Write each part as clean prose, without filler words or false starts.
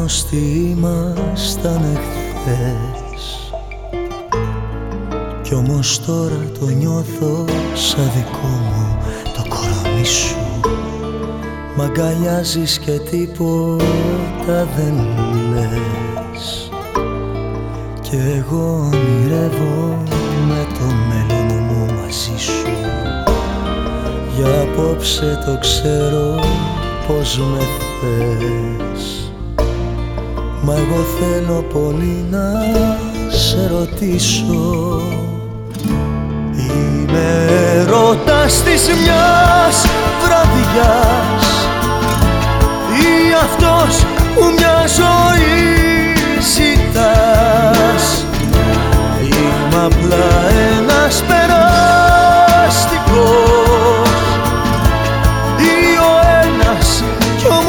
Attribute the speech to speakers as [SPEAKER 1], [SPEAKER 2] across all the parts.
[SPEAKER 1] άγνωστοι ήμασταν εχθές, κι όμως τώρα το νιώθω σαν δικό μου το κορμί σου. Μ' αγκαλιάζεις και τίποτα δεν λες, κι εγώ ονειρεύομαι το μέλλον μου μαζί σου. Για απόψε το ξέρω πως με θες, μα εγώ θέλω πολύ να σε ρωτήσω. Είμαι έρωτας της μιας βραδιάς ή αυτός που μια ζωή ζητάς? Είμαι απλά ένας περαστικός ή ο ένας κι ο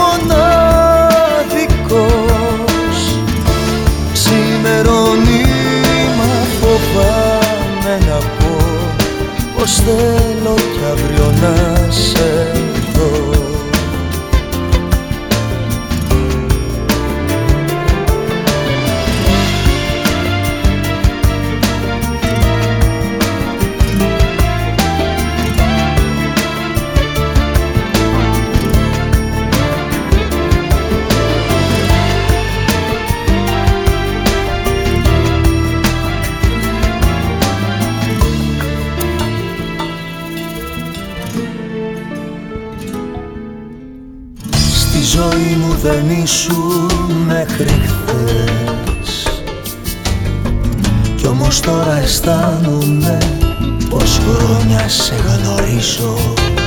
[SPEAKER 1] μοναδικός? Ξημερώνει μα φοβάμαι να πω πως θέλω κι αύριο να σε δω. Στη ζωή μου δεν ήσουν μέχρι χθες, κι όμως τώρα αισθάνομαι πως χρόνια σε γνωρίζω.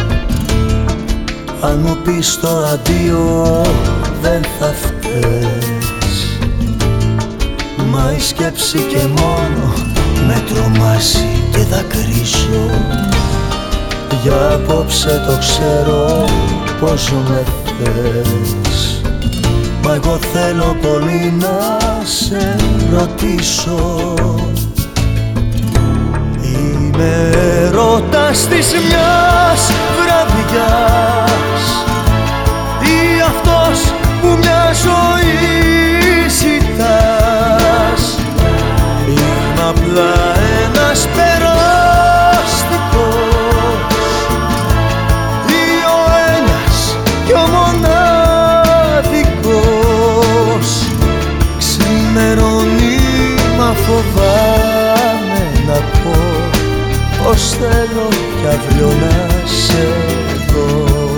[SPEAKER 1] Αν μου πεις το αντίο δεν θα φταίς, μα η σκέψη και μόνο με τρομάζει και δακρύζω. Για απόψε το ξέρω πως με θες, μα εγώ θέλω πολύ να σε ρωτήσω. Είμαι έρωτας της μιας βραδιάς ή αυτός που μια ζωή ζητάς? Είμαι απλά ένας περαστικός ή ο ένας κι ο μοναδικός? Ξημερώνει μα φοβάμαι να πω πως θέλω κι αύριο να σε δω.